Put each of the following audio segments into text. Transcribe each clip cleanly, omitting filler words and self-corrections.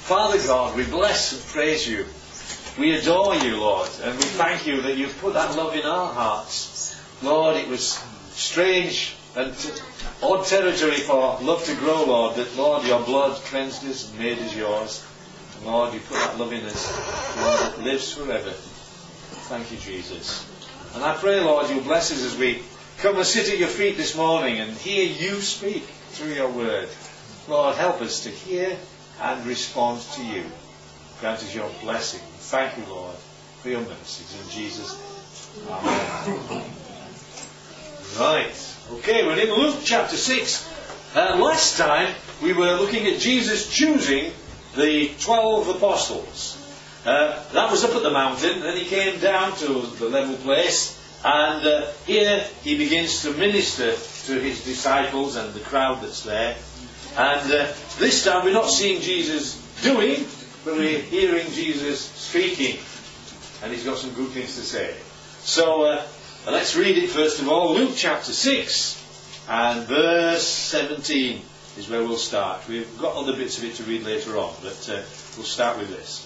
Father God, we bless and praise you. We adore you, Lord, and we thank you that you've put that love in our hearts. Lord, it was strange and odd territory for love to grow, Lord, that, Lord, your blood cleansed us and made us yours. And Lord, you put that love in us, Lord, it lives forever. Thank you, Jesus. And I pray, Lord, you'll bless us as we come and sit at your feet this morning and hear you speak through your word. Lord, help us to hear and respond to you. Grant us your blessing. Thank you, Lord, for your mercies. In Jesus' name. Amen. Right. Okay, we're in Luke chapter 6. Last time we were looking at Jesus choosing the 12 apostles. That was up at the mountain, then he came down to the level place, and here he begins to minister to his disciples and the crowd that's there. And this time we're not seeing Jesus doing, but we're hearing Jesus speaking. And he's got some good things to say. So let's read it first of all. Luke chapter 6 and verse 17 is where we'll start. We've got other bits of it to read later on, but we'll start with this.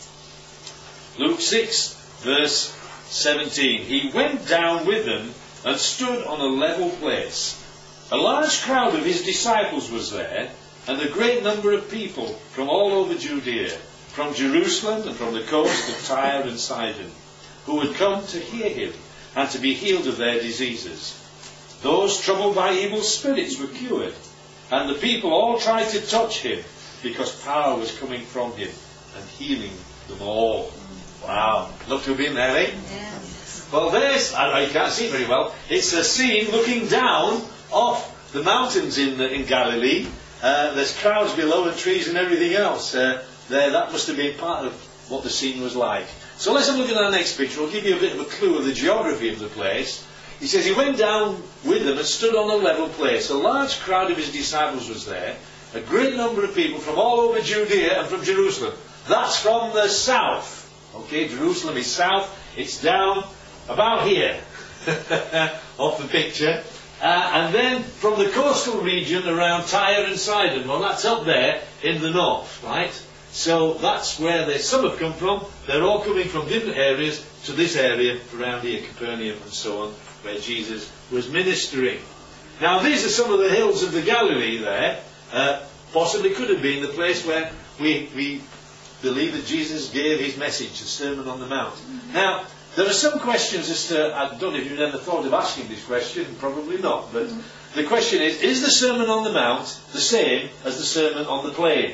Luke 6 verse 17. He went down with them and stood on a level place. A large crowd of his disciples was there, and a great number of people from all over Judea, from Jerusalem and from the coast of Tyre and Sidon, who had come to hear him and to be healed of their diseases. Those troubled by evil spirits were cured, and the people all tried to touch him, because power was coming from him and healing them all. Wow, look to have been there, eh? Yes. Well, there's, you can't see it very well, it's a scene looking down off the mountains in Galilee. There's crowds below and trees and everything else. That must have been part of what the scene was like. So let's have a look at our next picture. I'll give you a bit of a clue of the geography of the place. He says he went down with them and stood on a level place. A large crowd of his disciples was there. A great number of people from all over Judea and from Jerusalem. That's from the south. Okay, Jerusalem is south. It's down about here off the picture. And then from the coastal region around Tyre and Sidon. Well, that's up there in the north, right? So that's where some have come from. They're all coming from different areas to this area around here, Capernaum and so on, where Jesus was ministering. Now these are some of the hills of the Galilee there. Possibly could have been the place where we believe that Jesus gave his message, the Sermon on the Mount. Now, there are some questions as to, I don't know if you've ever thought of asking this question, probably not, but the question is the Sermon on the Mount the same as the Sermon on the Plain?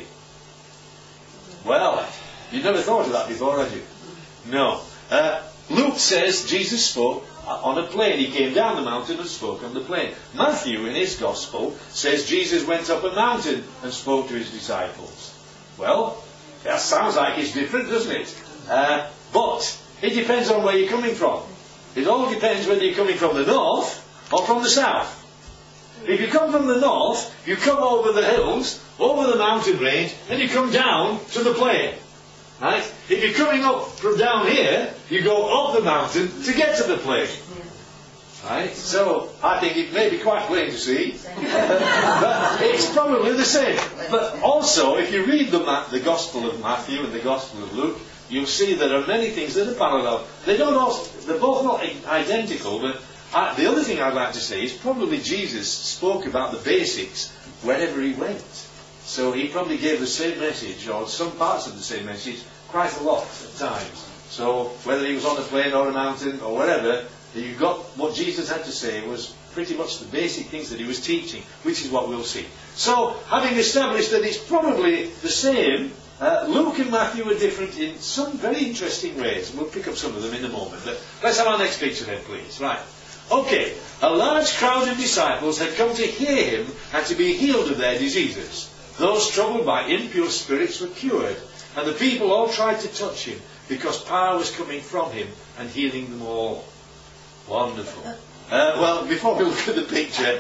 Well, you've never thought of that before, have you? No. Luke says Jesus spoke on a plain. He came down the mountain and spoke on the plain. Matthew, in his Gospel, says Jesus went up a mountain and spoke to his disciples. Well, that sounds like it's different, doesn't it? But it depends on where you're coming from. It all depends whether you're coming from the north or from the south. If you come from the north, you come over the hills, over the mountain range, and you come down to the plain. Right? If you're coming up from down here, you go up the mountain to get to the plain. Right? So, I think it may be quite plain to see. But it's probably the same. But also, if you read the Gospel of Matthew and the Gospel of Luke, you'll see there are many things that are parallel. They're both not identical, but the other thing I'd like to say is probably Jesus spoke about the basics wherever he went. So he probably gave the same message, or some parts of the same message, quite a lot at times. So whether he was on a plain or a mountain or wherever, you got what Jesus had to say was pretty much the basic things that he was teaching, which is what we'll see. So, having established that it's probably the same, Luke and Matthew are different in some very interesting ways. We'll pick up some of them in a moment. But let's have our next picture then, please. Right. Okay. A large crowd of disciples had come to hear him and to be healed of their diseases. Those troubled by impure spirits were cured, and the people all tried to touch him, because power was coming from him and healing them all. Wonderful. Well, before we look at the picture,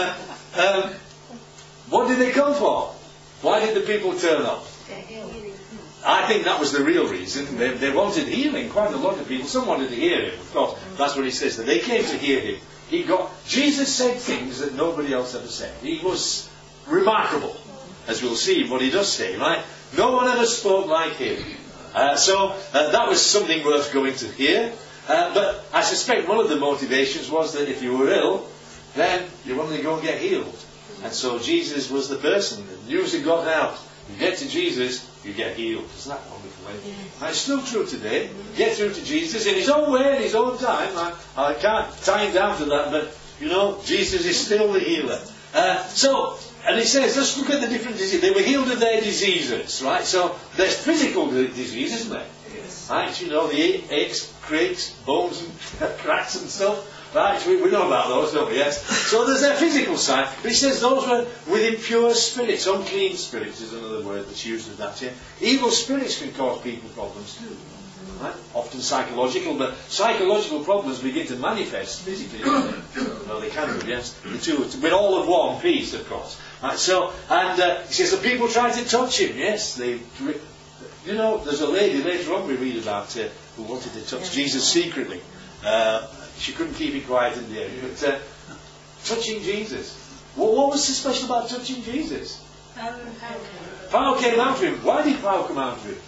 what did they come for? Why did the people turn up? I think that was the real reason. They wanted healing. Quite a lot of people. Some wanted to hear him. Of course, that's what he says. That they came to hear him. Jesus said things that nobody else ever said. He was remarkable, as we'll see what he does say, right? No one ever spoke like him. So that was something worth going to hear. But I suspect one of the motivations was that if you were ill, then you wanted to go and get healed. And so Jesus was the person. The news had got out. You get to Jesus, you get healed. Isn't that wonderful? And it's still true today. Get through to Jesus in His own way, in His own time. I can't tie Him down to that, but you know, Jesus is still the healer. And He says, let's look at the different diseases. They were healed of their diseases, right? So there's physical disease, isn't there? Yes. Right? You know, the aches, creaks, bones and cracks and stuff. Right? We know about those, don't we? Yes. So there's their physical side. But He says those were with impure spirits. Unclean spirits is another word that's used of that here. Evil spirits can cause people problems too. Right? Often psychological, but psychological problems begin to manifest physically, don't they? No, they can do, yes. The two, with all of one piece, of course. Right, so, and He says the people tried to touch Him, yes. You know, there's a lady later on we read about who wanted to touch Jesus secretly. She couldn't keep it quiet in the area. But touching Jesus. What was so special about touching Jesus? Power came out of Him. Why did power come out of Him?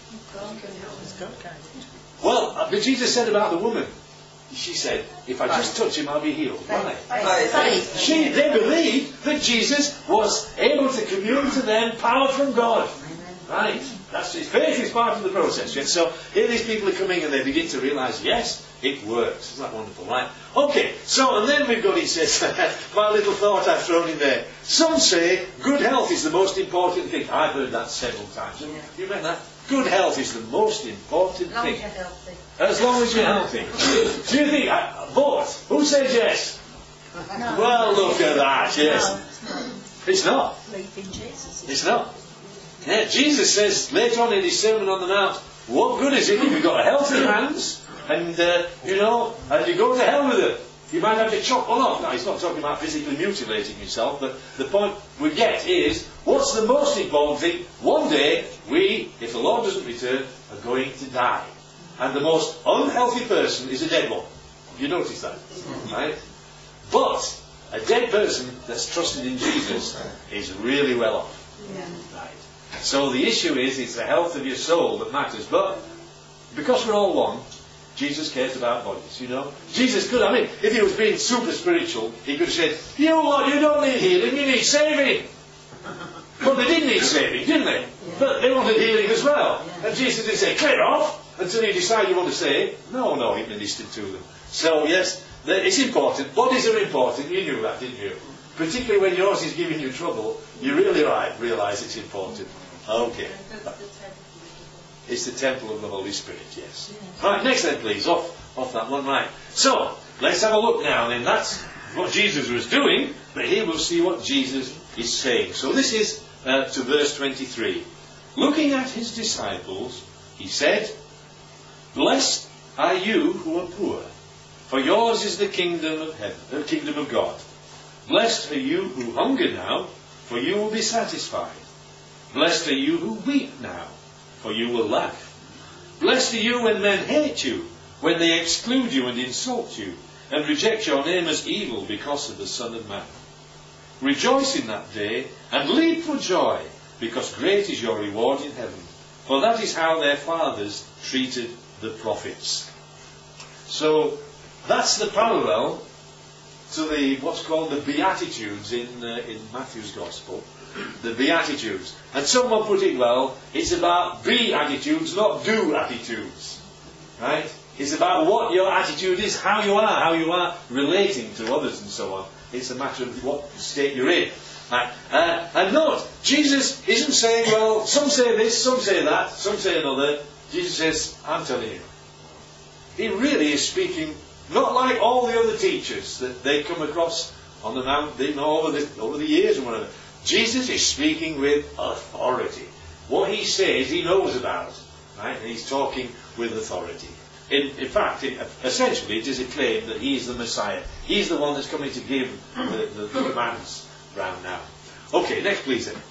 Well, but Jesus said about the woman, she said, if I just touch Him, I'll be healed. Why? They believed that Jesus was able to commune to them power from God. Right? That's His faith is part of the process. Yes? So here these people are coming and they begin to realise, yes, it works. Isn't that wonderful, right? Okay, so and then we've got, He says, my little thought I've thrown in there. Some say good health is the most important thing. I've heard that several times. You meant that? Good health is the most important thing. As long as you're healthy. Do you think, both? Who says yes? No. Well, look at that, yes. No, it's not. It's not. Yeah, Jesus says later on in His Sermon on the Mount, what good is it if you've got healthy hands and, and you go to hell with them? You might have to chop one off. Now, He's not talking about physically mutilating yourself, but the point we get is, what's the most important thing? One day, we, if the Lord doesn't return, are going to die. And the most unhealthy person is a dead one. You notice that? Right? But a dead person that's trusted in Jesus is really well off. Yeah. Right? So the issue is, it's the health of your soul that matters. But because we're all one, Jesus cares about bodies, you know. Jesus could, if He was being super spiritual, He could have said, you don't need healing, you need saving. Well, they did need saving, didn't they? Yeah. But they wanted healing as well. Yeah. And Jesus didn't say, clear off, until you decide you want to save. No, He ministered to them. So, yes, it's important. Bodies are important. You knew that, didn't you? Particularly when yours is giving you trouble, you really realise it's important. Okay. It's the temple of the Holy Spirit, yes. Right, next then please, off that one, right. So, let's have a look now then. That's what Jesus was doing, but here we'll see what Jesus is saying. So this is to verse 23. Looking at His disciples, He said, blessed are you who are poor, for yours is the kingdom of heaven, the kingdom of God. Blessed are you who hunger now, for you will be satisfied. Blessed are you who weep now, for you will laugh. Blessed are you when men hate you, when they exclude you and insult you, and reject your name as evil because of the Son of Man. Rejoice in that day, and leap for joy, because great is your reward in heaven. For that is how their fathers treated the prophets. So, that's the parallel to what's called the Beatitudes in Matthew's Gospel. The Beatitudes. And someone put it well, it's about be attitudes, not do attitudes. Right? It's about what your attitude is, how you are relating to others and so on. It's a matter of what state you're in. Right? And note, Jesus isn't saying, well, some say this, some say that, some say another. Jesus says, I'm telling you. He really is speaking, not like all the other teachers that they come across on the mountain over the years or whatever. Jesus is speaking with authority. What He says, He knows about. Right? And He's talking with authority. In fact, essentially, it is a claim that He is the Messiah. He's the one that's coming to give the commands round now. Okay, next please then.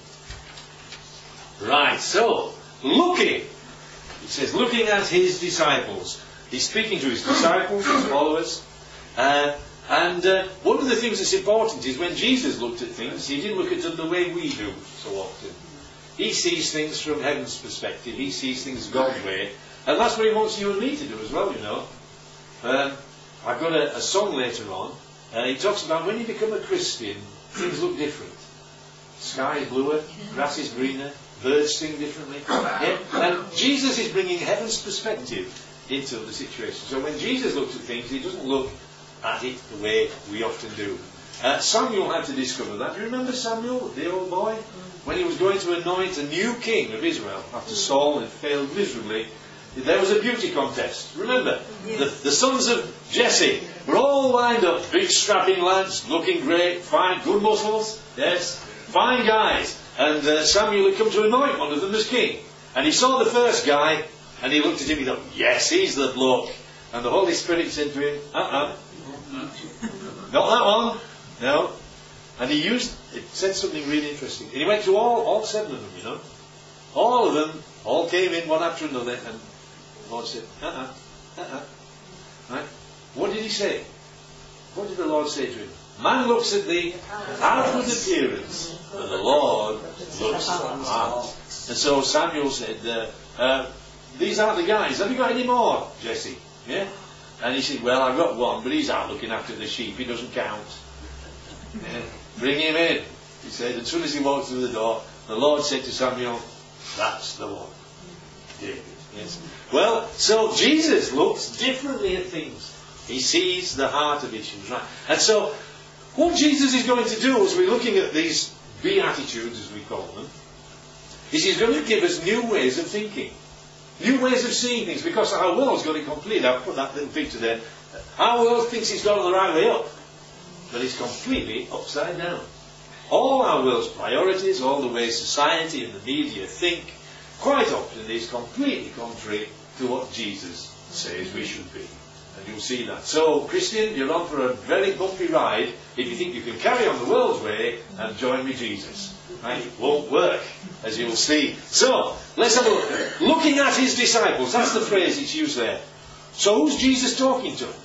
Right, so, looking. It says, looking at His disciples. He's speaking to His disciples, His followers. And one of the things that's important is when Jesus looked at things, He didn't look at them the way we do so often. he sees things from heaven's perspective. He sees things God's way. And that's what he wants you and me to do as well, you know. I've got a song later on. He talks about when you become a Christian, things look different. Sky is bluer, grass is greener, birds sing differently. Yeah? And Jesus is bringing heaven's perspective into the situation. So when Jesus looks at things, he doesn't look at it the way we often do. Samuel had to discover that. Do you remember Samuel, the old boy? When he was going to anoint a new king of Israel after Saul had failed miserably, there was a beauty contest. Remember, the sons of Jesse were all lined up, big strapping lads, looking great, fine, good muscles, yes, fine guys. And Samuel had come to anoint one of them as king. And he saw the first guy, and he looked at him, he thought, yes, he's the bloke. And the Holy Spirit said to him, not that one, no. And it said something really interesting. And he went to all 7 of them, you know. All of them, all came in one after another, and the Lord said, Right? What did he say? What did the Lord say to him? Man looks at the outward appearance, and the Lord looks at the heart. And so Samuel said, these aren't the guys. Have you got any more, Jesse? Yeah? And he said, well, I've got one, but he's out looking after the sheep. He doesn't count. Yeah? Bring him in. He said, as soon as he walked through the door, the Lord said to Samuel, that's the one. David. Yes. Well, so Jesus looks differently at things. He sees the heart of issues, right? And so, what Jesus is going to do as we're looking at these Beatitudes, as we call them, is he's going to give us new ways of thinking. New ways of seeing things, because our world's got it completely. I've put that little picture there. Our world thinks it's gone the right way up, but it's completely upside down. All our world's priorities, all the ways society and the media think, quite often is completely contrary to what Jesus says we should be. And you'll see that. So, Christian, you're on for a very bumpy ride if you think you can carry on the world's way and join with Jesus. Right? It won't work, as you'll see. So, let's have a look. Looking at his disciples, that's the phrase that's used there. So, who's Jesus talking to?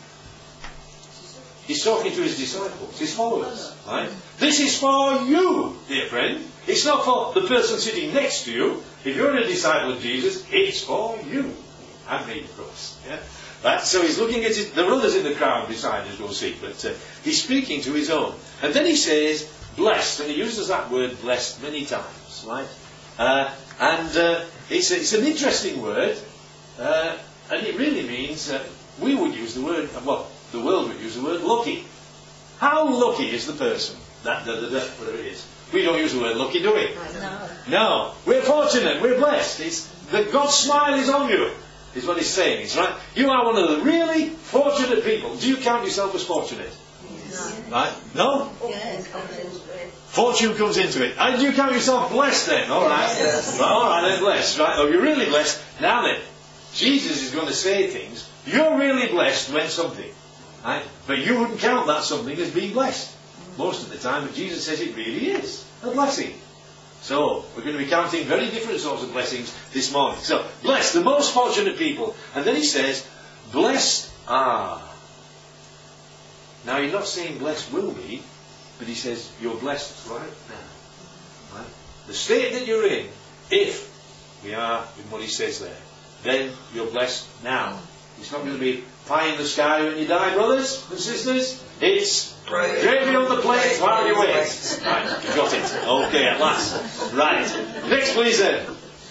He's talking to his disciples, his followers. Right? This is for you, dear friend. It's not for the person sitting next to you. If you're a disciple of Jesus, it's for you. And me, of course. Yeah? Right? So he's looking at it. There are others in the crowd beside us, we'll see. But he's speaking to his own. And then he says, blessed. And he uses that word blessed many times. Right? It's an interesting word. And it really means, we would use the word, the world would use the word lucky. How lucky is the person? Whatever it is. We don't use the word lucky, do we? No. We're fortunate. We're blessed. It's that God's smile is on you, is what he's saying. It's right. You are one of the really fortunate people. Do you count yourself as fortunate? No. Right? No? Yes. Fortune comes into it. And do you count yourself blessed then? All right. Yes. Right, all right, then blessed. Right? Oh, you're really blessed. Now then, Jesus is going to say things. You're really blessed when something. Right? But you wouldn't count that something as being blessed. Most of the time, but Jesus says it really is a blessing. So, we're going to be counting very different sorts of blessings this morning. So, blessed, the most fortunate people. And then he says, blessed are. Now, you're not saying blessed will be, but he says, you're blessed right now. Right? The state that you're in, if we are in what he says there, then you're blessed now. It's not going to be pie in the sky when you die, brothers and sisters. It's gravy on the plate while you wait. Right, you got it. Okay, at last. Right. Next, please, then.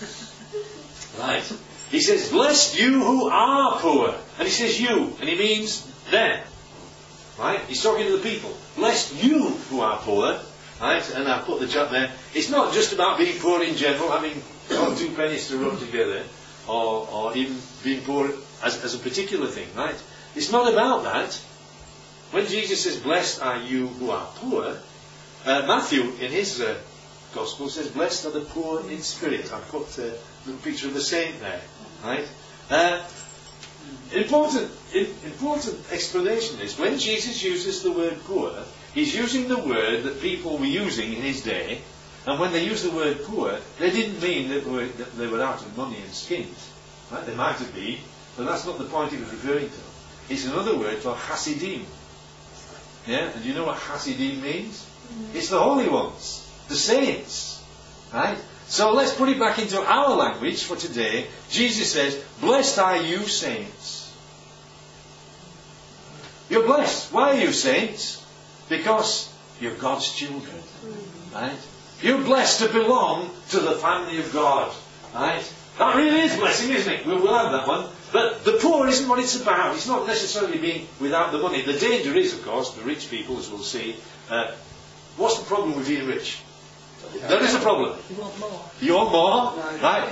Right. He says, blessed you who are poor. And he says you, and he means them. Right? He's talking to the people. Blessed you who are poor. Right? And I've put the chat there. It's not just about being poor in general, having 2 pennies to rub together, or even being poor as a particular thing, right? It's not about that. When Jesus says, blessed are you who are poor, Matthew, in his Gospel, says, blessed are the poor in spirit. I've put a little picture of the saint there, right? Important explanation is, when Jesus uses the word poor, he's using the word that people were using in his day, and when they used the word poor, they didn't mean that they were out of money and skins. Right? They might have been, but that's not the point he was referring to. It's another word for Hasidim. Yeah? And do you know what Hasidim means? It's the holy ones, the saints. Right? So let's put it back into our language for today. Jesus says, blessed are you saints. You're blessed. Why are you saints? Because you're God's children. Right? You're blessed to belong to the family of God. Right? That really is blessing, isn't it? We'll have that one. But the poor isn't what it's about. It's not necessarily being without the money. The danger is, of course, the rich people, as we'll see. What's the problem with being rich? There is a problem. You want more. You want more? Right?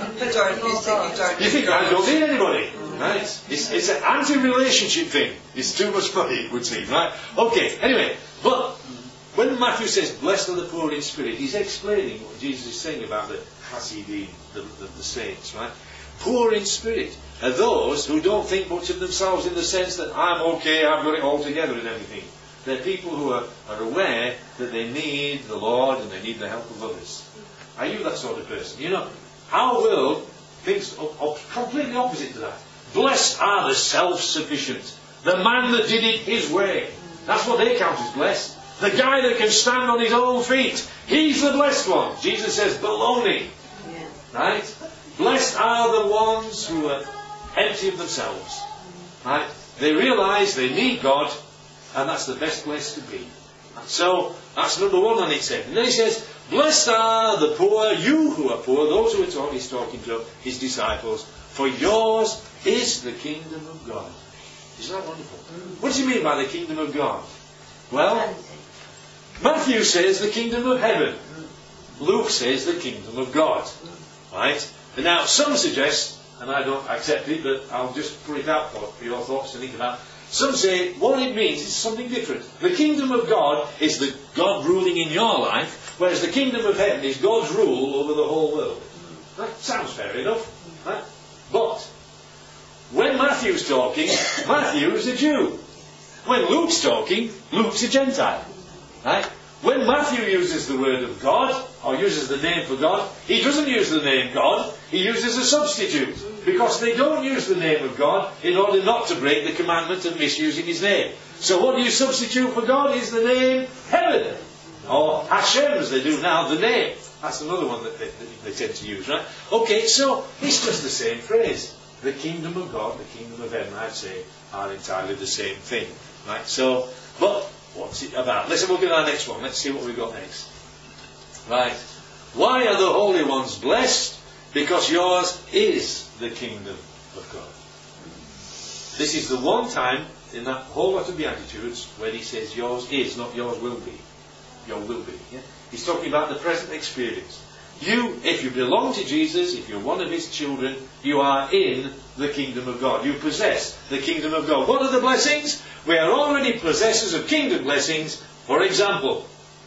You think I don't need anybody. Right? It's an anti-relationship thing. It's too much money, it would seem. Right? Okay, anyway. But when Matthew says, blessed are the poor in spirit, he's explaining what Jesus is saying about the Hasidim, the saints. Right? Poor in spirit are those who don't think much of themselves in the sense that I'm okay, I've got it all together and everything. They're people who are aware that they need the Lord and they need the help of others. Are you that sort of person? You know, our world thinks completely opposite to that. Blessed are the self-sufficient. The man that did it his way. That's what they count as blessed. The guy that can stand on his own feet. He's the blessed one. Jesus says, baloney. Yeah. Right? Blessed are the ones who are empty of themselves. Right? They realise they need God. And that's the best place to be. And so, that's number one on its head. And then he says, blessed are the poor, you who are poor, those who are taught, he's talking to his disciples, for yours is the kingdom of God. Isn't that wonderful? What does he mean by the kingdom of God? Well, Matthew says the kingdom of heaven. Luke says the kingdom of God. Right? And now, some suggest, and I don't accept it, but I'll just put it out for your thoughts to think about. Some say what it means is something different. The kingdom of God is the God ruling in your life, whereas the kingdom of heaven is God's rule over the whole world. That sounds fair enough. Right? But when Matthew's talking, Matthew is a Jew. When Luke's talking, Luke's a Gentile. Right? When Matthew uses the word of God, or uses the name for God, he doesn't use the name God, he uses a substitute. Because they don't use the name of God in order not to break the commandment of misusing his name. So what do you substitute for God is the name heaven. Or Hashem, as they do now, the name. That's another one that they tend to use, right? Okay, so it's just the same phrase. The kingdom of God, the kingdom of heaven, I'd say, are entirely the same thing. Right? So, but what's it about? Let's look at our next one. Let's see what we've got next. Right. Why are the holy ones blessed? Because yours is the kingdom of God. This is the one time in that whole lot of Beatitudes where he says yours is, not yours will be. Your will be. Yeah? He's talking about the present experience. You, if you belong to Jesus, if you're one of his children, you are in the kingdom of God. You possess the kingdom of God. What are the blessings? We are already possessors of kingdom blessings. For example,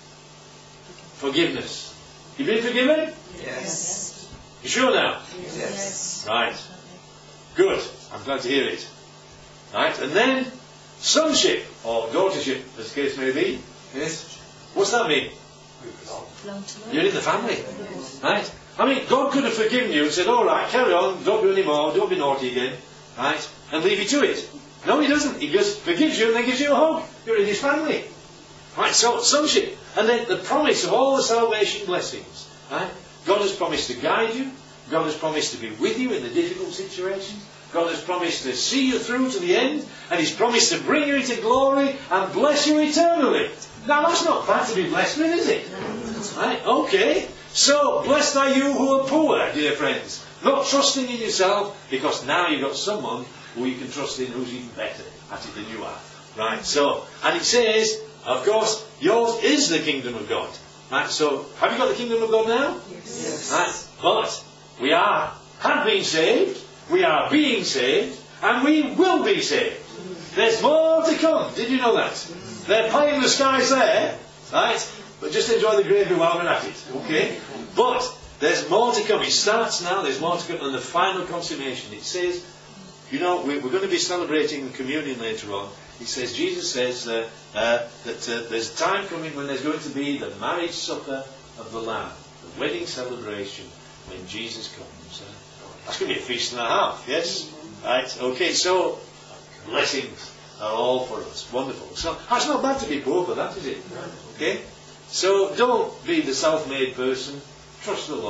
forgiveness. You been forgiven? Yes. You sure now? Yes. Right. Good. I'm glad to hear it. Right. And then, sonship, or daughtership, as the case may be. Yes. What's that mean? You're in the family. Right? I mean, God could have forgiven you and said, all right, carry on, don't do any more, don't be naughty again. Right? And leave you to it. No, he doesn't. He just forgives you and then gives you a hug. You're in his family. Right, so sonship. And then the promise of all the salvation blessings. Right? God has promised to guide you. God has promised to be with you in the difficult situations. God has promised to see you through to the end. And He's promised to bring you into glory and bless you eternally. Now that's not bad to be blessed with, is it? Right, okay. So, blessed are you who are poor, dear friends. Not trusting in yourself, because now you've got someone who you can trust in who's even better at it than you are. Right, so, and it says, of course, yours is the kingdom of God. Right, so, have you got the kingdom of God now? Yes. Right, but we have been saved, we are being saved, and we will be saved. There's more to come. Did you know that? They're pie in the skies there, right? But just enjoy the gravy while we're at it, okay? But there's more to come. It starts now, there's more to come, and the final consummation. It says, you know, we're going to be celebrating communion later on. It says, Jesus says that there's a time coming when there's going to be the marriage supper of the Lamb, the wedding celebration when Jesus comes. That's going to be a feast and a half, yes? Right, okay, so blessings are all for us. Wonderful. So that's not bad to be poor for that, is it? Okay? So don't be the self-made person. Trust the Lord.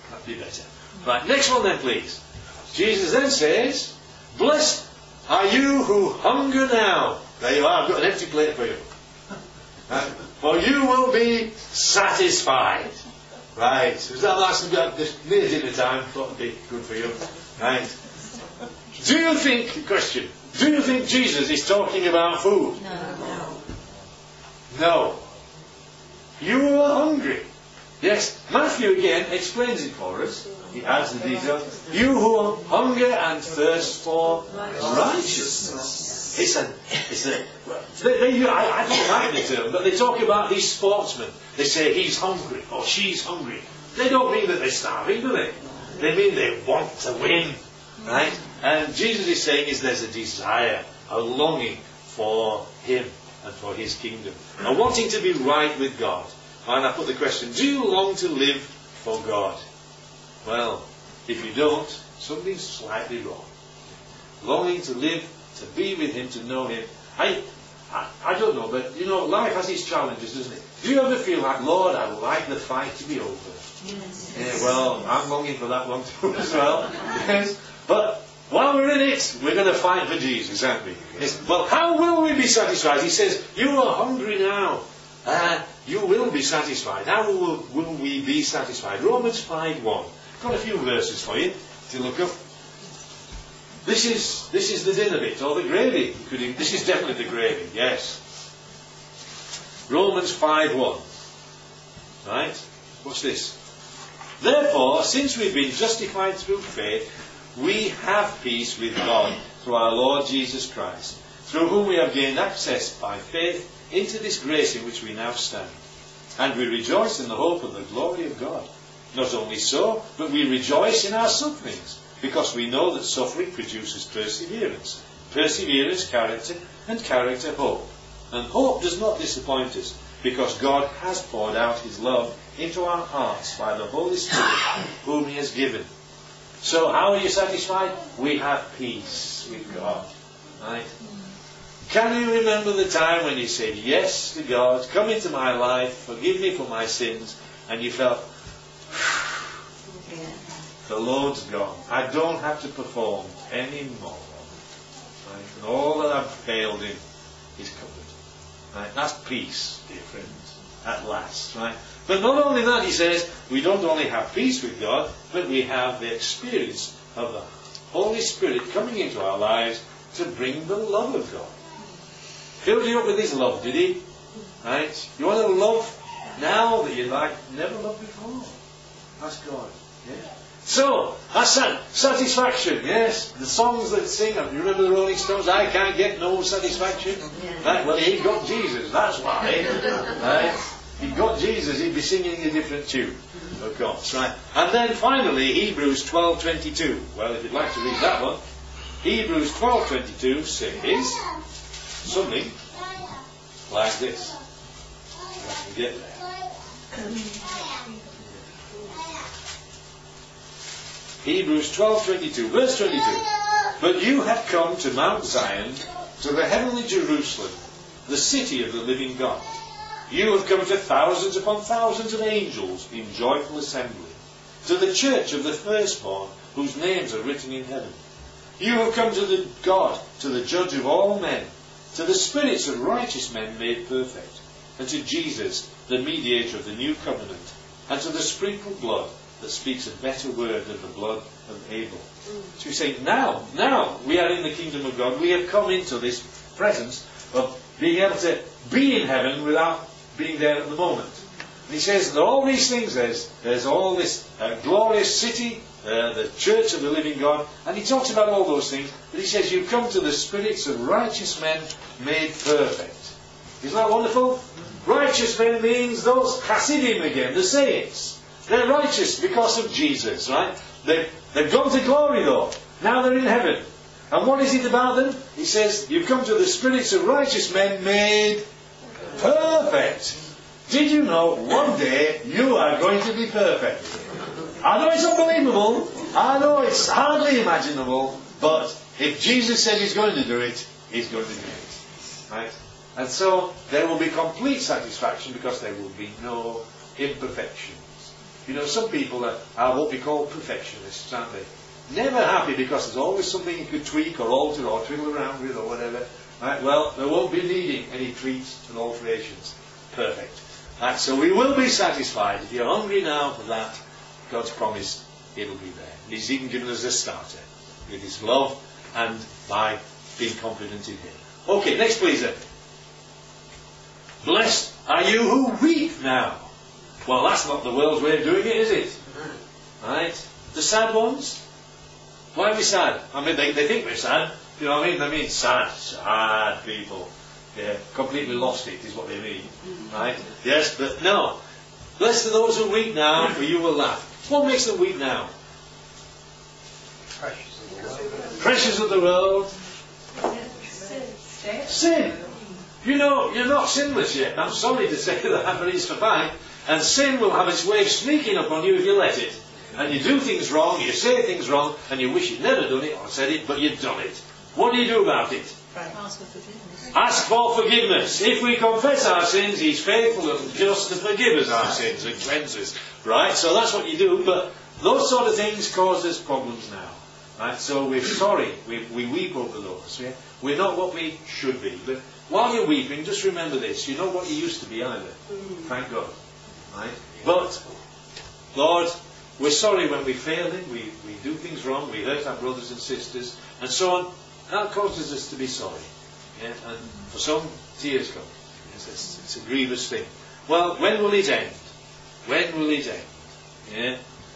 That'd be better. Right, next one then, please. Jesus then says, blessed are you who hunger now. There you are, I've got an empty plate for you. For you will be satisfied. Right, is that last near dinner time? Thought it'd be good for you. Right. Do you think Jesus is talking about food? No. You are hungry. Yes, Matthew again explains it for us. He adds the details. You who hunger and thirst for righteousness. I don't like the term, but they talk about these sportsmen. They say he's hungry or she's hungry. They don't mean that they're starving, do they? They mean they want to win. Right? And Jesus is saying there's a desire, a longing for Him and for His kingdom. And wanting to be right with God. And I put the question, do you long to live for God? Well, if you don't, something's slightly wrong. Longing to live, to be with Him, to know Him. I don't know, but life has its challenges, doesn't it? Do you ever feel like, Lord, I would like the fight to be over? Yes. Yeah, well, I'm longing for that one too as well. Yes. But while we're in it, we're going to fight for Jesus, aren't we? Yes. Well, how will we be satisfied? He says, you are hungry now. You will be satisfied. How will we be satisfied? Romans 5:1. Got a few verses for you to look up. This is the dinner bit, or the gravy. This is definitely the gravy, yes. Romans 5:1. Right? What's this? Therefore, since we've been justified through faith, we have peace with God through our Lord Jesus Christ, through whom we have gained access by faith into this grace in which we now stand. And we rejoice in the hope of the glory of God. Not only so, but we rejoice in our sufferings, because we know that suffering produces perseverance. Perseverance, character, and character, hope. And hope does not disappoint us, because God has poured out His love into our hearts by the Holy Spirit, whom He has given. So how are you satisfied? We have peace with God. Right? Can you remember the time when you said yes to God, come into my life, forgive me for my sins, and you felt, the load's gone. I don't have to perform anymore. Right? And all that I've failed in is covered. Right? That's peace, dear friends, at last. Right? But not only that, he says, we don't only have peace with God, but we have the experience of the Holy Spirit coming into our lives to bring the love of God. Filled you up with His love, did He? Right? You want to love now that you never loved before. That's God. Yeah? So, that's satisfaction, yes. The songs that sing, you remember the Rolling Stones, I can't get no satisfaction. Right? Well, he got Jesus, that's why. Right? He got Jesus, he'd be singing a different tune, of course. Right? And then finally, Hebrews 12:22. Well, if you'd like to read that one, Hebrews 12:22 says something like this. If I can get there. Hebrews 12:22, verse 22. But you have come to Mount Zion, to the heavenly Jerusalem, the city of the living God. You have come to thousands upon thousands of angels in joyful assembly, to the church of the firstborn, whose names are written in heaven. You have come to the God, to the judge of all men, to the spirits of righteous men made perfect, and to Jesus, the mediator of the new covenant, and to the sprinkled blood that speaks a better word than the blood of Abel. So we say, now we are in the kingdom of God. We have come into this presence of being able to be in heaven without being there at the moment. And he says that all these things, there's all this glorious city, the church of the living God, and he talks about all those things, but he says you come to the spirits of righteous men made perfect. Isn't that wonderful? Righteous men means those Hasidim again, the saints. They're righteous because of Jesus, right? They've gone to glory though. Now they're in heaven. And what is it about them? He says, you've come to the spirits of righteous men made perfect. Did you know one day you are going to be perfect? I know it's unbelievable. I know it's hardly imaginable. But if Jesus said He's going to do it, He's going to do it. Right? And so there will be complete satisfaction because there will be no imperfections You know, some people are what we call perfectionists, aren't they? Never happy because there's always something you could tweak or alter or twiddle around with or whatever. Right? Well, there won't be needing any tweaks and alterations. Perfect. Right? So we will be satisfied. If you're hungry now for that, God's promised it'll be there. He's even given us a starter with His love and by being confident in Him. Okay, next please then. Blessed are you who weep now. Well, that's not the world's way of doing it, is it? Right? The sad ones? Why are we sad? I mean, they think we're sad. You know what I mean? They mean sad people. Yeah, completely lost it is what they mean. Right? Yes, but no. Blessed are those who weep now, for you will laugh. What makes them weep now? Pressures of the world. Sin. You know, you're not sinless yet. I'm sorry to say that, but it's a fact. And sin will have its way of sneaking up on you if you let it. And you do things wrong, you say things wrong, and you wish you'd never done it or said it, but you've done it. What do you do about it? Ask for forgiveness. Ask for forgiveness. If we confess our sins, He's faithful and just to forgive us our sins and cleanse us. Right? So that's what you do, but those sort of things cause us problems now. Right? So we're sorry. We weep over those. Yeah? We're not what we should be. But while you're weeping, just remember this. You're not what you used to be either. Thank God. Right? But, Lord, we're sorry when we fail Him, we do things wrong, we hurt our brothers and sisters, and so on. That causes us to be sorry. Yeah? And for some, tears come. Yes, it's a grievous thing. Well, when will it end? When will it end? Yeah?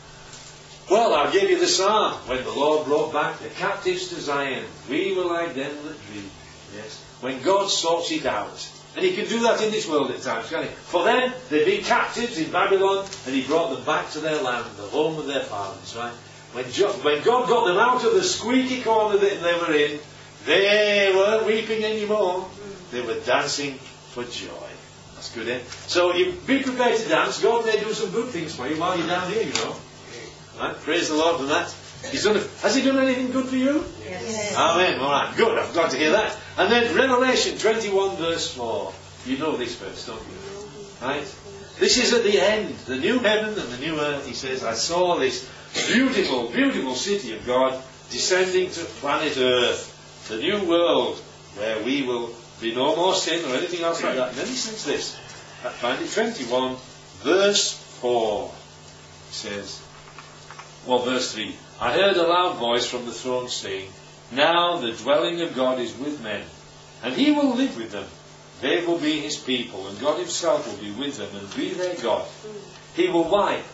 Well, I'll give you the psalm. When the Lord brought back the captives to Zion, we were like them that dream. Yes? When God sorts it out. And He can do that in this world at times, can't He? For them, they'd been captives in Babylon, and He brought them back to their land, the home of their fathers, right? When God got them out of the squeaky corner that they were in, they weren't weeping anymore. They were dancing for joy. That's good, eh? So you be prepared to dance. God may do some good things for you while you're down here, you know. Right? Praise the Lord for that. Has He done anything good for you? Yes. Amen. All right. Good. I'm glad to hear that. And then Revelation 21 verse 4. You know this verse, don't you? Right? This is at the end. The new heaven and the new earth. He says, I saw this beautiful, beautiful city of God descending to planet Earth. The new world where we will be no more sin or anything else like that. And then he says this. I find it 21 verse 4. He says, well, verse 3. I heard a loud voice from the throne saying, now the dwelling of God is with men, and He will live with them. They will be His people, and God Himself will be with them and be their God. He will wipe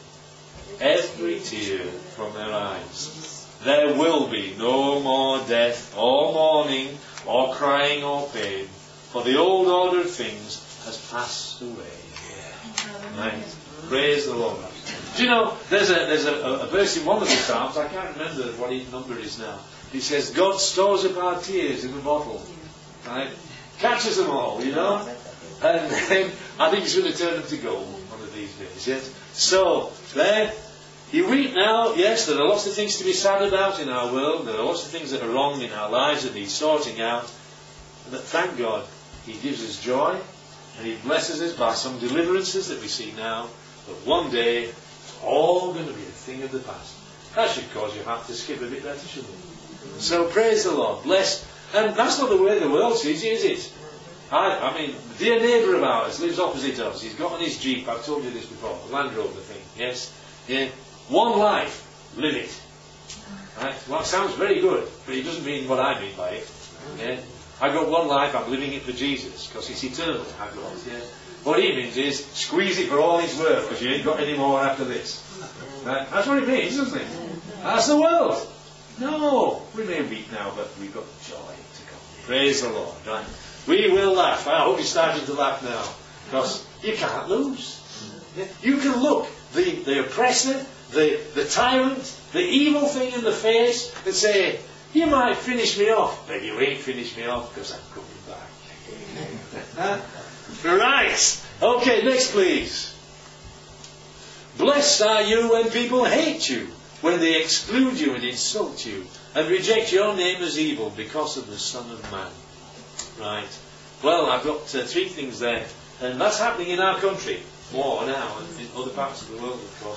every tear from their eyes. There will be no more death, or mourning, or crying, or pain, for the old order of things has passed away. Right? Praise the Lord. Do you know, there's a verse in one of the Psalms, I can't remember what number it is now. He says, God stores up our tears in a bottle. Right? Catches them all, you know. And then I think He's going to turn them to gold one of these days. Yes? So, there, you weep now. Yes, there are lots of things to be sad about in our world. There are lots of things that are wrong in our lives that He's sorting out. But thank God, He gives us joy. And He blesses us by some deliverances that we see now. But one day, it's all going to be a thing of the past. That should cause your heart to skip a bit better, shouldn't it? So praise the Lord. Bless. And that's not the way the world sees it, is it? I mean, the dear neighbour of ours lives opposite us. He's got on his Jeep, I've told you this before, the Land Rover thing, yes? Yeah. One life, live it. Right? Well, it sounds very good, but it doesn't mean what I mean by it. Yeah? I've got one life, I'm living it for Jesus, because it's eternal. I've got, yeah? What He means is, squeeze it for all it's worth, because you ain't got any more after this. Right? That's what it means, doesn't it? That's the world. No, we may weep now, but we've got joy to come. Praise the Lord. Right? We will laugh. I hope you're starting to laugh now, because you can't lose. You can look the oppressor, the tyrant, the evil thing in the face and say, you might finish me off, but you ain't finished me off because I'm coming back. Right. Okay, next please. Blessed are you when people hate you, when they exclude you and insult you, and reject your name as evil because of the Son of Man. Right. Well, I've got 3 things there. And that's happening in our country. More now, and in other parts of the world, of course.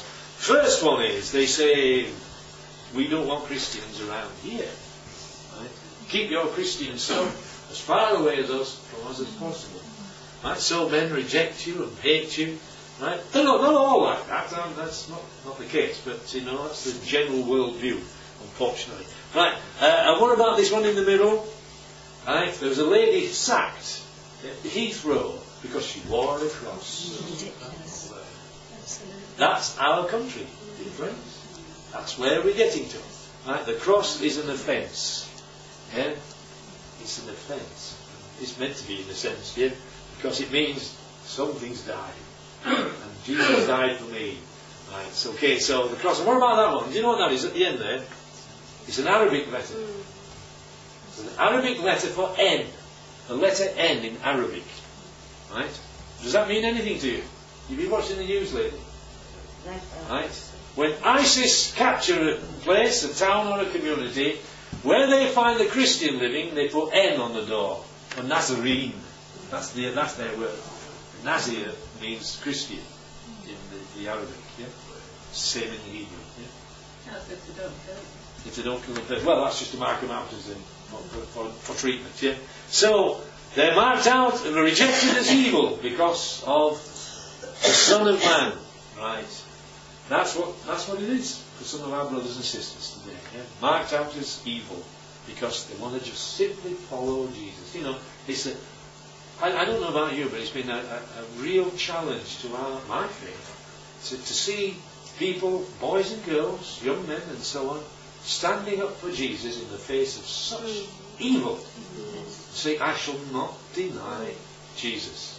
First one is, they say, we don't want Christians around here. Right? Keep your Christian stuff as far away as us from us as possible. Right? So men reject you and hate you. Right? They're not all like that. That's not the case. But, that's the general world view, unfortunately. Right. And what about this one in the middle? Right? There was a lady sacked at Heathrow because she wore a cross. Ridiculous. Absolutely. That's our country, dear friends. That's where we're getting to. Right? The cross is an offence. Yeah? It's an offence. It's meant to be in a sense, yeah? Because it means something's died. And Jesus died for me. Right, so, okay, so the cross. And what about that one? Do you know what that is at the end there? It's an Arabic letter. It's an Arabic letter for N. The letter N in Arabic. Right? Does that mean anything to you? You've been watching the news lately. Right? When ISIS capture a place, a town or a community, where they find the Christian living, they put N on the door. Or Nazarene. That's their word. Nazir means Christian in the Arabic. Yeah? Same in the Hebrew. Yeah? That's if they don't kill them. If they don't kill them first. Well, that's just to mark them out as for treatment. Yeah? So, they're marked out and rejected as evil because of the Son of Man. Right? That's what it is for some of our brothers and sisters today. Yeah? Marked out as evil because they want to just simply follow Jesus. It's I don't know about you, but it's been a real challenge to my faith to see people, boys and girls, young men and so on, standing up for Jesus in the face of such evil. Say, I shall not deny Jesus.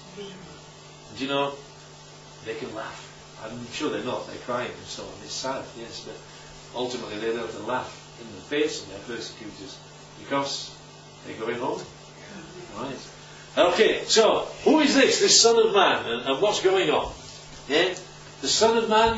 And they can laugh. I'm sure they're not. They're crying and so on. It's sad, yes, but ultimately they have to laugh in the face of their persecutors because they're going home. Right. Okay, so who is this Son of Man, and what's going on? Yeah? The Son of Man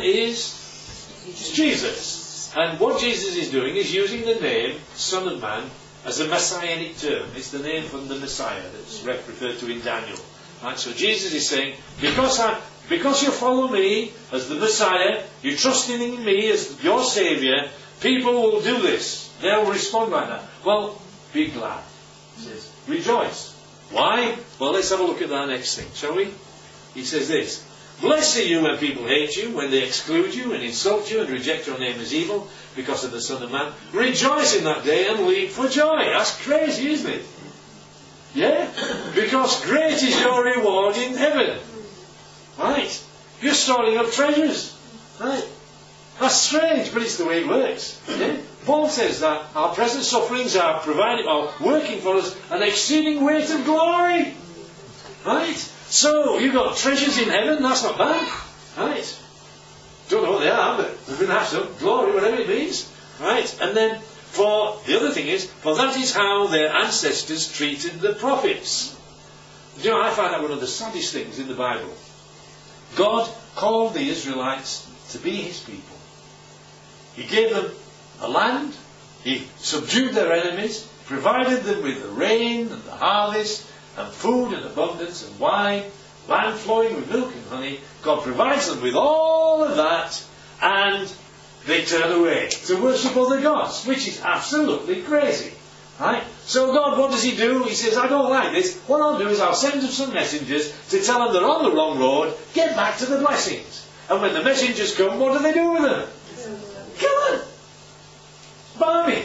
is Jesus. And what Jesus is doing is using the name Son of Man as a messianic term. It's the name from the Messiah that's referred to in Daniel. Right? So Jesus is saying, because you follow me as the Messiah, you're trusting in me as your Saviour, people will do this. They'll respond like that. Well, be glad. He says, rejoice. Why? Well, let's have a look at that next thing, shall we? He says this: blessed are you when people hate you, when they exclude you and insult you and reject your name as evil because of the Son of Man. Rejoice in that day and leap for joy. That's crazy, isn't it? Yeah? Because great is your reward in heaven. Right? You're storing up treasures. Right? That's strange, but it's the way it works. Yeah? Paul says that our present sufferings are working for us an exceeding weight of glory. Right? So, you've got treasures in heaven, that's not bad. Right? Don't know what they are, but we're going to have some. Glory, whatever it means. Right? And then, the other thing is, for that is how their ancestors treated the prophets. I find that one of the saddest things in the Bible. God called the Israelites to be His people. He gave them a land, He subdued their enemies, provided them with the rain and the harvest, and food in abundance, and wine, land flowing with milk and honey. God provides them with all of that, and they turn away to worship other gods, which is absolutely crazy. Right? So God, what does He do? He says, I don't like this. What I'll do is I'll send them some messengers to tell them they're on the wrong road, get back to the blessings. And when the messengers come, what do they do with them? Kill them. Barmy.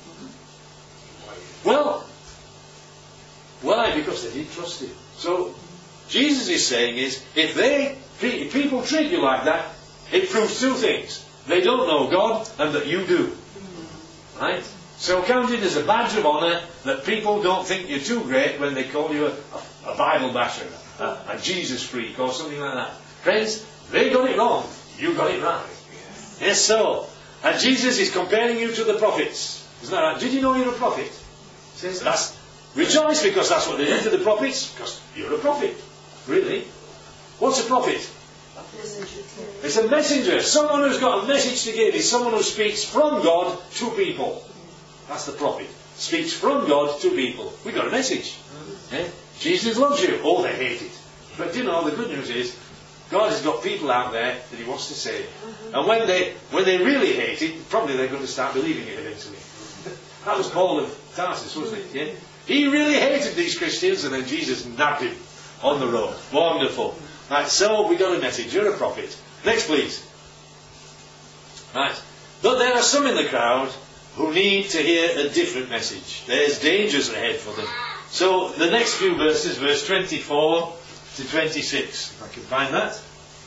Well, why? Because they didn't trust Him. So Jesus is saying is, if people treat you like that, it proves two things. They don't know God, and that you do. Right? So count it as a badge of honour that people don't think you're too great when they call you a Bible basher, a Jesus freak, or something like that. Friends, they got it wrong. You got it right. Yes, so. And Jesus is comparing you to the prophets. Isn't that right? Did you know you're a prophet? He says, rejoice because that's what they did to the prophets, because you're a prophet. Really? What's a prophet? It's a messenger. Someone who's got a message to give. It's someone who speaks from God to people. That's the prophet. Speaks from God to people. We've got a message. Jesus loves you. Oh, they hate it. But the good news is, God has got people out there that He wants to save. And when they really hate it, probably they're going to start believing it eventually. That was Paul of Tarsus, wasn't it? Yeah? He really hated these Christians, and then Jesus nabbed him on the road. Wonderful. Right, so we got a message. You're a prophet. Next, please. Right. But there are some in the crowd who need to hear a different message. There's dangers ahead for them. So the next few verses, verse 24 to 26. If I can find that.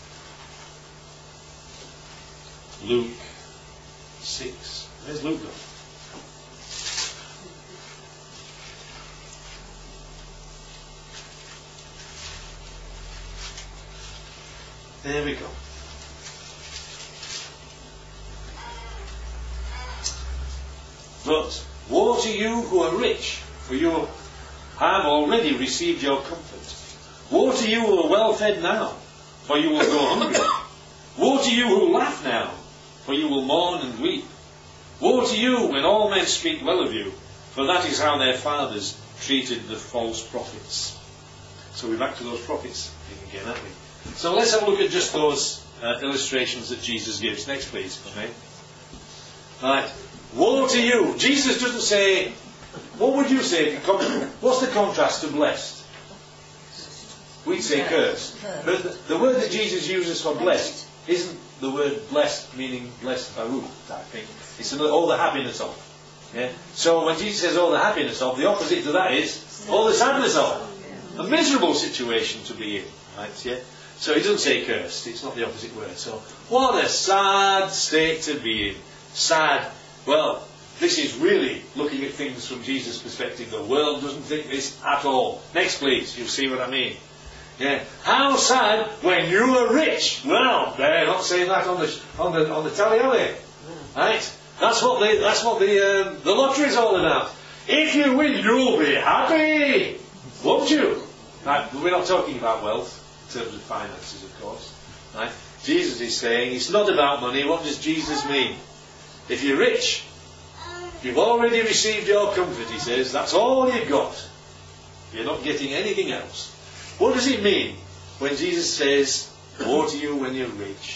Luke 6. Where's Luke gone? There we go. But woe to you who are rich, for you have already received your comfort. Woe to you who are well fed now, for you will go hungry. Woe to you who laugh now, for you will mourn and weep. Woe to you when all men speak well of you, for that is how their fathers treated the false prophets. So we're back to those prophets again, aren't we? So let's have a look at just those illustrations that Jesus gives. Next, please, for me. Right. Woe to you. Jesus doesn't say, what would you say? What's the contrast to blessed? We'd say cursed. But the word that Jesus uses for blessed isn't the word blessed, meaning blessed baruch type thing. It's all the happiness of. Yeah? So when Jesus says all the happiness of, the opposite to that is all the sadness of. A miserable situation to be in. Right? Yeah? So he doesn't say cursed. It's not the opposite word. So what a sad state to be in. Sad. Well, this is really looking at things from Jesus' perspective. The world doesn't think this at all. Next, please. You'll see what I mean. Yeah. How sad when you are rich. Well, they're not saying that on the telly, are they? Right? That's what the lottery's all about. If you win, you'll be happy, won't you? Right, we're not talking about wealth in terms of finances, of course. Right? Jesus is saying it's not about money. What does Jesus mean? If you're rich, you've already received your comfort, he says. That's all you've got. You're not getting anything else. What does it mean when Jesus says, woe to you when you're rich?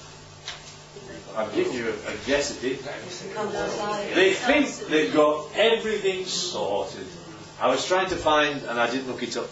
I've given you a guess at it. They think they've got everything sorted. I was trying to find, and I didn't look it up,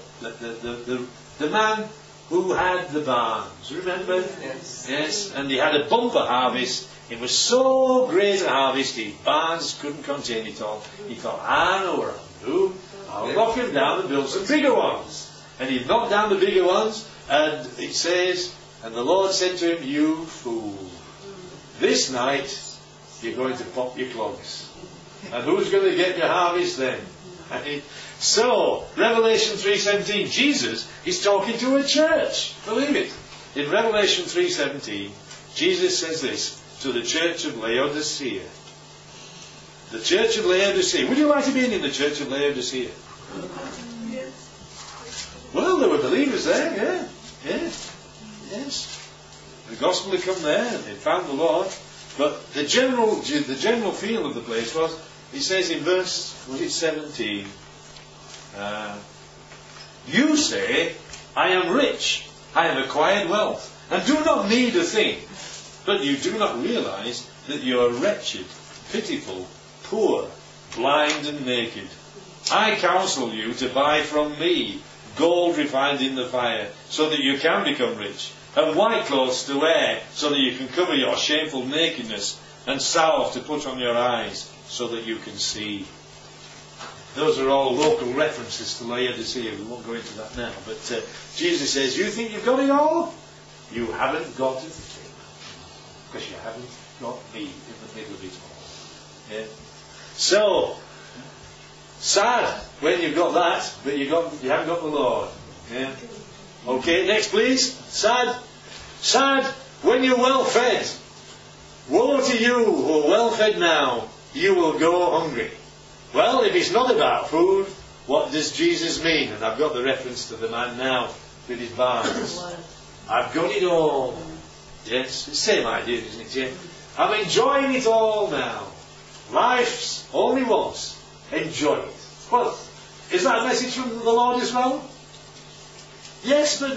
the man who had the barns, remember? Yes. And he had a bumper harvest. It was so great a harvest, his barns couldn't contain it all. He thought, I know what I'll do. I'll knock them down and build some bigger ones. And he knocked down the bigger ones, and it says, and the Lord said to him, you fool, this night you're going to pop your clogs. And who's going to get your harvest then? So, Revelation 3:17, Jesus is talking to a church. Believe it. In Revelation 3:17, Jesus says this to the church of Laodicea. The church of Laodicea. Would you like to be in the church of Laodicea? Well, there were believers there, yeah. Yes. The gospel had come there and they found the Lord. But the general feel of the place was, he says in verse, was it 17? You say, I am rich, I have acquired wealth, and do not need a thing. But you do not realize that you are wretched, pitiful, poor, blind and naked. I counsel you to buy from me gold refined in the fire, so that you can become rich, and white clothes to wear, so that you can cover your shameful nakedness, and salve to put on your eyes, so that you can see. Those are all local references to Laodicea. We won't go into that now. But Jesus says, you think you've got it all? You haven't got a thing. Because you haven't got me in the middle of it all. Yeah? So, sad when you've got that, but you haven't got the Lord. Yeah? Okay, next please. Sad when you're well fed. Woe to you who are well fed now, you will go hungry. Well, if it's not about food, what does Jesus mean? And I've got the reference to the man now with his barns. I've got it all. Yes, it's the same idea, isn't it? Yeah? I'm enjoying it all now. Life's only once. Enjoy it. Well, is that a message from the Lord as well? Yes, but no.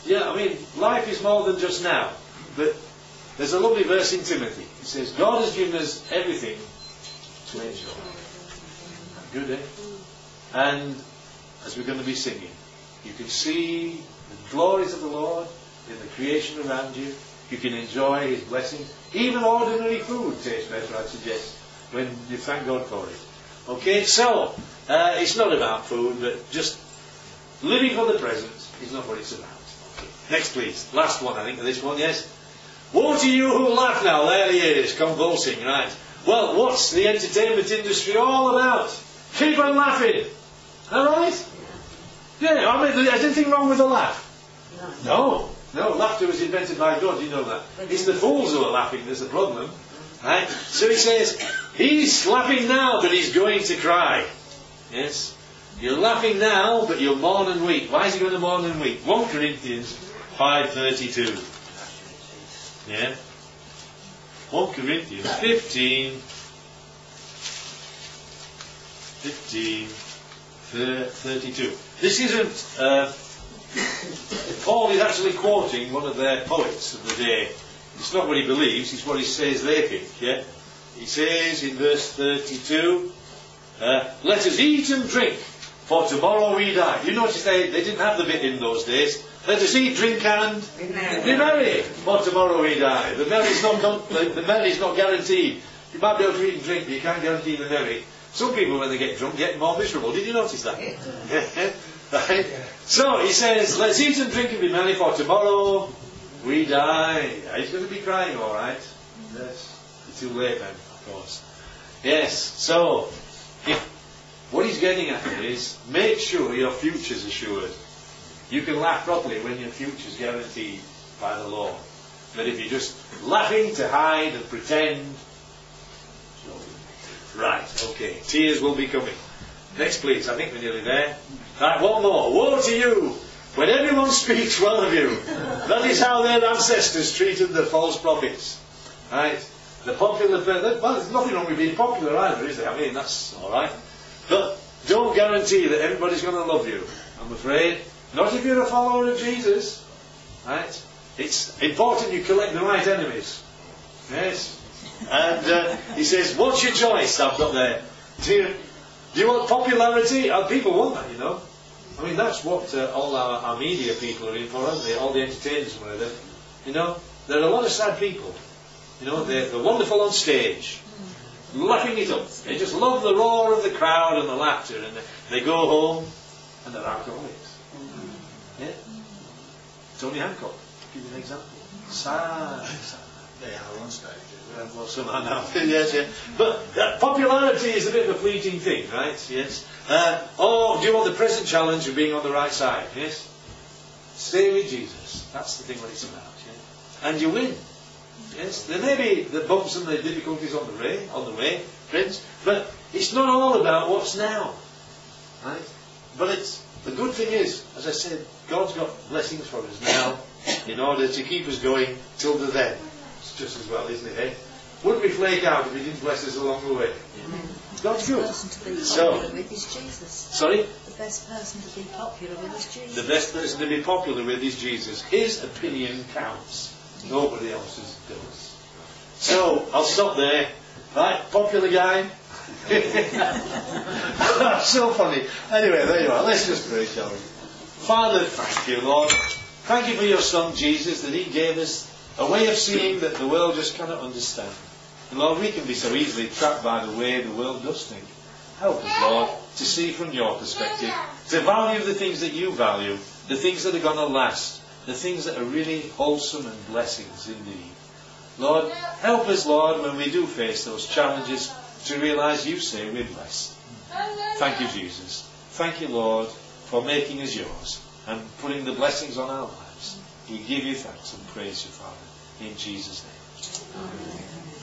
Yeah, I mean, life is more than just now. But there's a lovely verse in Timothy. It says, God has given us everything to enjoy. Good, eh? And as we're going to be singing, you can see the glories of the Lord in the creation around you. You can enjoy His blessings. Even ordinary food tastes better, I'd suggest, when you thank God for it. Okay, so, it's not about food, but just living for the present is not what it's about. Okay. Next, please. Last one, I think, of this one, yes? Woe to you who laugh now. There he is, convulsing, right. Well, what's the entertainment industry all about? Keep on laughing. Alright? Yeah, I mean, there's anything wrong with a laugh? No. No, laughter was invented by God, you know that. It's the fools who are laughing, there's a problem. Right? So he says, he's laughing now, but he's going to cry. Yes? You're laughing now, but you'll mourn and weep. Why is he going to mourn and weep? 1 Corinthians 5:32. Yeah? 1 Corinthians 32. This isn't... Paul is actually quoting one of their poets of the day. It's not what he believes, it's what he says they think. Yeah? He says in verse 32, let us eat and drink, for tomorrow we die. You notice they didn't have the bit in those days. Let us eat, drink and be merry, for tomorrow we die. The merry's not guaranteed. You might be able to eat and drink, but you can't guarantee the merry. Some people, when they get drunk, get more miserable. Did you notice that? Right? So he says, let's eat and drink and be merry, for tomorrow we die. He's going to be crying, all right. Yes. It's too late then, of course. Yes. So, what he's getting at here is, make sure your future's assured. You can laugh properly when your future's guaranteed by the Lord. But if you're just laughing to hide and pretend, right, okay, tears will be coming. Next, please. I think we're nearly there. Right, one more. Woe to you when everyone speaks well of you. That is how their ancestors treated the false prophets. Right? The popular... Well, there's nothing wrong with being popular either, is there? I mean, that's all right. But don't guarantee that everybody's going to love you, I'm afraid. Not if you're a follower of Jesus. Right? It's important you collect the right enemies. Yes? And he says, what's your choice? I've got there. Do you want popularity? People want that, you know. I mean, that's what all our media people are in for, aren't they? All the entertainers and whatever. You know, there are a lot of sad people. You know, they're wonderful on stage, laughing it up. They just love the roar of the crowd and the laughter, and they go home and they're alcoholics. Yeah? Tony Hancock, to give you an example. Sad. They are on stage. Well, some are now. Yes, yeah. But popularity is a bit of a fleeting thing, right? Yes. Or do you want the present challenge of being on the right side? Yes. Stay with Jesus. That's the thing what it's about. Yeah? And you win. Yes. There may be the bumps and the difficulties on the way, friends. But it's not all about what's now, right? But the good thing is, as I said, God's got blessings for us now in order to keep us going till the then. It's just as well, isn't it? Eh? Wouldn't we flake out if He didn't bless us along the way? God's good. The best person to be popular with is Jesus. Sorry? The best person to be popular with is Jesus. The best person to be popular with is Jesus. His opinion counts. Nobody else's does. So, I'll stop there. Right, popular guy. That's so funny. Anyway, there you are. Let's just pray, shall we? Father, thank you, Lord. Thank you for your Son, Jesus, that He gave us a way of seeing that the world just cannot understand. And Lord, we can be so easily trapped by the way the world does think. Help us, Lord, to see from your perspective, to value the things that you value, the things that are going to last, the things that are really wholesome and blessings indeed. Lord, help us, Lord, when we do face those challenges, to realise you say we're blessed. Thank you, Jesus. Thank you, Lord, for making us yours and putting the blessings on our lives. We give you thanks and praise you, Father, in Jesus' name. Amen.